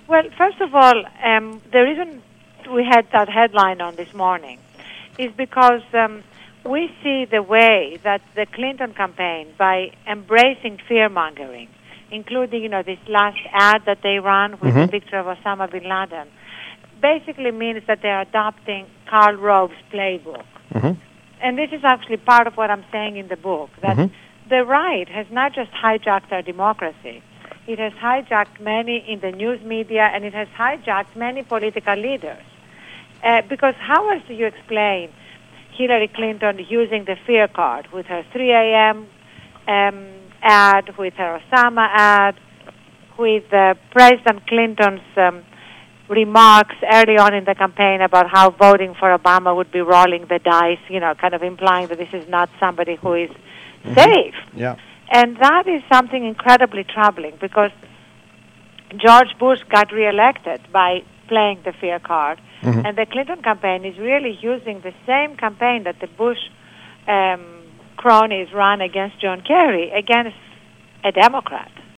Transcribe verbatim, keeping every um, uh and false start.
Well, first of all, um, the reason we had that headline on this morning is because um, we see the way that the Clinton campaign, by embracing fear-mongering, including, you know, this last ad that they ran with Mm-hmm. the picture of Osama bin Laden, basically means that they're adopting Karl Rove's playbook. Mm-hmm. And this is actually part of what I'm saying in the book, that Mm-hmm. the right has not just hijacked our democracy, it has hijacked many in the news media, and it has hijacked many political leaders. Uh, because how else do you explain Hillary Clinton using the fear card with her three a.m. Um, ad, with her Osama ad, with uh, President Clinton's um, remarks early on in the campaign about how voting for Obama would be rolling the dice, you know, kind of implying that this is not somebody who is Mm-hmm. safe. Yeah. And that is something incredibly troubling because George Bush got reelected by playing the fear card. Mm-hmm. And the Clinton campaign is really using the same campaign that the Bush um, cronies ran against John Kerry, against a Democrat.